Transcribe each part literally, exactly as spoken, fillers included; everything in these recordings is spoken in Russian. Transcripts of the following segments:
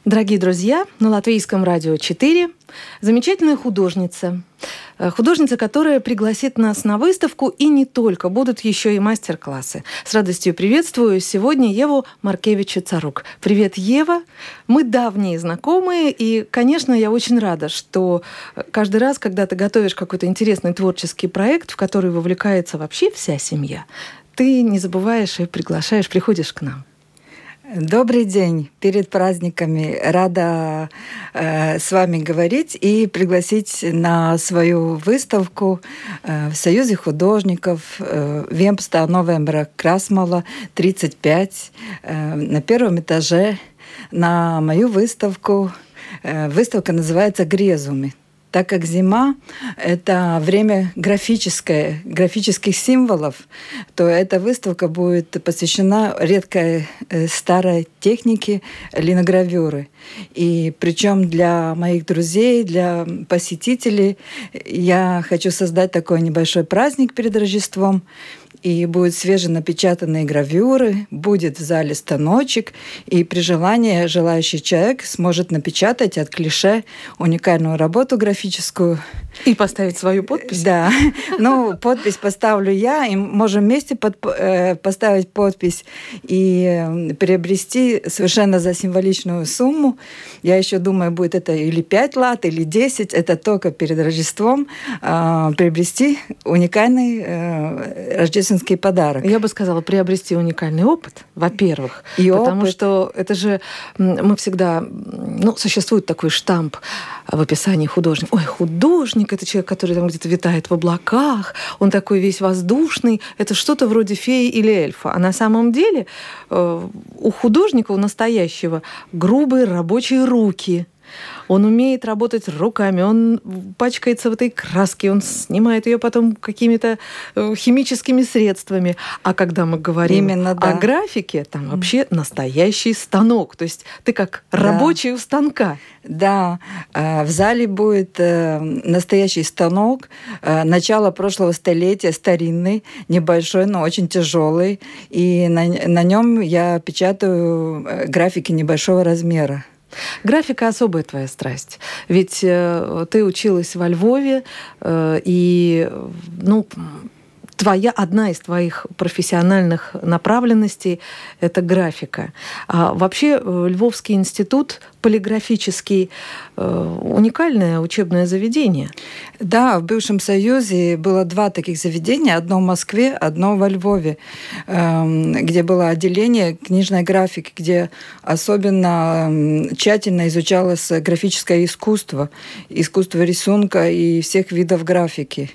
Дорогие друзья, на Латвийском радио четыре замечательная художница. Художница, которая пригласит нас на выставку, и не только. Будут еще и мастер-классы. С радостью приветствую сегодня Еву Маркевича-Царук. Привет, Ева. Мы давние знакомые, и, конечно, я очень рада, что каждый раз, когда ты готовишь какой-то интересный творческий проект, в который вовлекается вообще вся семья, ты не забываешь и приглашаешь, приходишь к нам. Добрый день. Перед праздниками рада э, с вами говорить и пригласить на свою выставку э, в Союзе художников э, одиннадцатого ноября Красмала тридцать пять э, на первом этаже на мою выставку. Э, выставка называется «Грезуми». Так как зима – это время графическое, графических символов, то эта выставка будет посвящена редкой старой технике линогравюры. И причем для моих друзей, для посетителей я хочу создать такой небольшой праздник перед Рождеством. И будут свеженапечатанные гравюры, будет в зале станочек, и при желании желающий человек сможет напечатать от клише уникальную работу графическую. И поставить свою подпись? Да. Ну, подпись поставлю я, и можем вместе под, э, поставить подпись и приобрести совершенно за символичную сумму. Я еще думаю, будет это или пять лат, или десять, это только перед Рождеством, э, приобрести уникальный э, рождественский подарок. Я бы сказала, приобрести уникальный опыт, во-первых. И потому опыт. что это же мы всегда... Ну, существует такой штамп в описании художника. Ой, художник — это человек, который там где-то витает в облаках, он такой весь воздушный, это что-то вроде феи или эльфа. А на самом деле э, у художника, у настоящего, грубые рабочие руки. Он умеет работать руками, он пачкается в этой краске, он снимает ее потом какими-то химическими средствами. А когда мы говорим Именно, да. о графике, там вообще настоящий станок. То есть ты как рабочий да. у станка. Да, в зале будет настоящий станок начала прошлого столетия, старинный, небольшой, но очень тяжелый. И на, на нем я печатаю графики небольшого размера. Графика — особая твоя страсть. Ведь э, ты училась во Львове, э, и ну, твоя, одна из твоих профессиональных направленностей — это графика. А вообще Львовский институт полиграфический э, уникальное учебное заведение. Да, в бывшем Союзе было два таких заведения. Одно в Москве, одно во Львове, э, где было отделение книжной графики, где особенно тщательно изучалось графическое искусство, искусство рисунка и всех видов графики.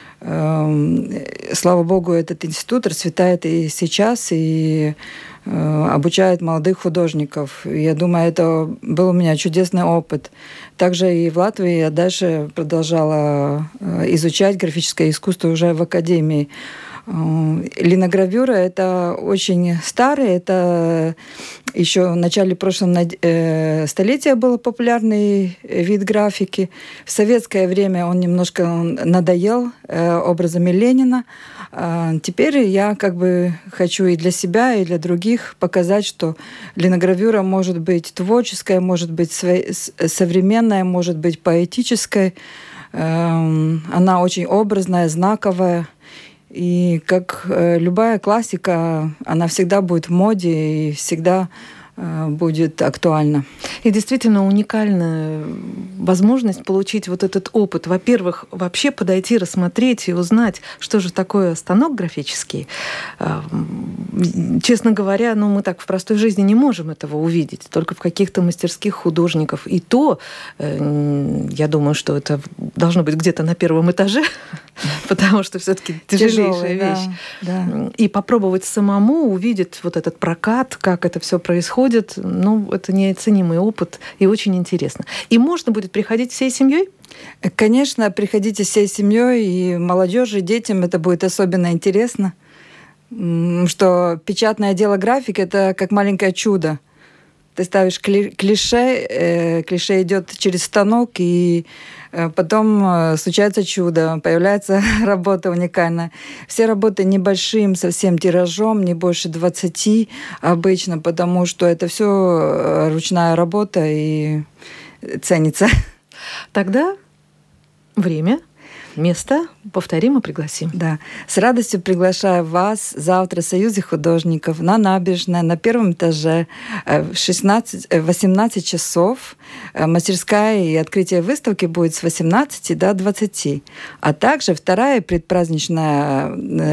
Слава богу, этот институт расцветает и сейчас, и обучает молодых художников. Я думаю, это был у меня чудесный опыт. Также и в Латвии я дальше продолжала изучать графическое искусство уже в академии. Линогравюра — это очень старый, это еще в начале прошлого столетия был популярный вид графики. В советское время он немножко надоел образами Ленина. Теперь я как бы хочу и для себя, и для других показать, что линогравюра может быть творческая, может быть современная, может быть поэтическая. Она очень образная, знаковая. И как любая классика, она всегда будет в моде и всегда будет актуальна. И действительно уникальная возможность получить вот этот опыт. Во-первых, вообще подойти, рассмотреть и узнать, что же такое станок графический. Честно говоря, ну, мы так в простой жизни не можем этого увидеть, только в каких-то мастерских художников. И то, я думаю, что это должно быть где-то на первом этаже, потому что все-таки тяжелая вещь. Да, да. И попробовать самому увидеть вот этот прокат, как это все происходит, ну, это неоценимый опыт и очень интересно. И можно будет приходить всей семьей? Конечно, приходите всей семьей, и молодежи, и детям это будет особенно интересно, что печатное дело графики — это как маленькое чудо. ты ставишь клише, клише идет через станок, и потом случается чудо, появляется работа уникальная. Все работы небольшим совсем тиражом, не больше двадцати обычно, потому что это все ручная работа и ценится. Тогда время, место повторим и пригласим. Да. С радостью приглашаю вас завтра в Союзе художников на набережной, на первом этаже в шестнадцать, восемнадцать часов. Мастерская и открытие выставки будет с восемнадцати до двадцати. А также второе предпраздничное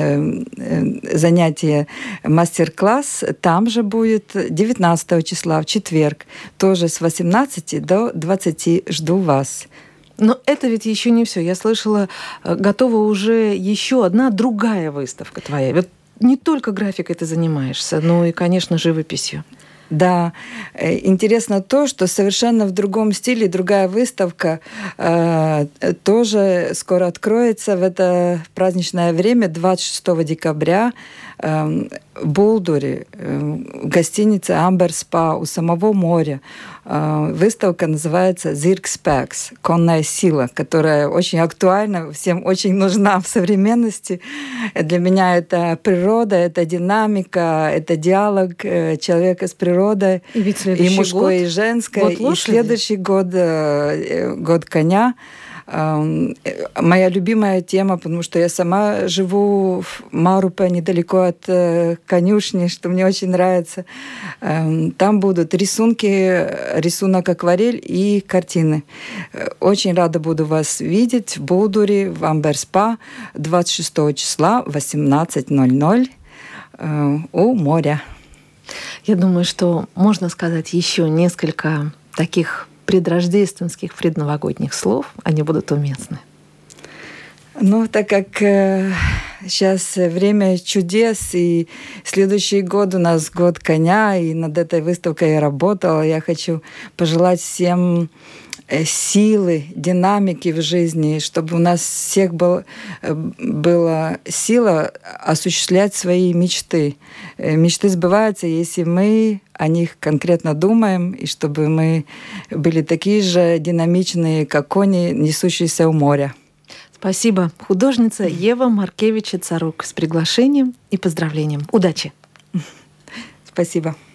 занятие, мастер-класс, там же будет девятнадцатого числа, в четверг, тоже с восемнадцати до двадцати. Жду вас. Но это ведь еще не все. Я слышала, готова уже еще одна другая выставка твоя. Вот не только графикой ты занимаешься, но и, конечно, живописью. Да, интересно то, что совершенно в другом стиле другая выставка э, тоже скоро откроется в это праздничное время, двадцать шестого декабря, э, в Булдуре, э, в гостинице Amber Spa у самого моря. Э, выставка называется «Zirgspēks» — «Конная сила», которая очень актуальна, всем очень нужна в современности. Для меня это природа, это динамика, это диалог человека с природой. И, ведь и мужское, год, и женское. год и следующий год, год коня. Моя любимая тема, потому что я сама живу в Марупе, недалеко от конюшни, что мне очень нравится. Там будут рисунки, рисунок акварель и картины. Очень рада буду вас видеть в Булдуре, в Amber Spa двадцать шестого числа в восемнадцать ноль ноль у моря. Я думаю, что можно сказать еще несколько таких предрождественских, предновогодних слов. Они будут уместны. Ну, так как э, сейчас время чудес, и следующий год у нас год коня, и над этой выставкой я работала, я хочу пожелать всем силы, динамики в жизни, чтобы у нас всех был, была сила осуществлять свои мечты. Мечты сбываются, если мы о них конкретно думаем, и чтобы мы были такие же динамичные, как кони, несущиеся у моря. Спасибо. Художница Ева Маркевич-Царук с приглашением и поздравлением. Удачи! Спасибо.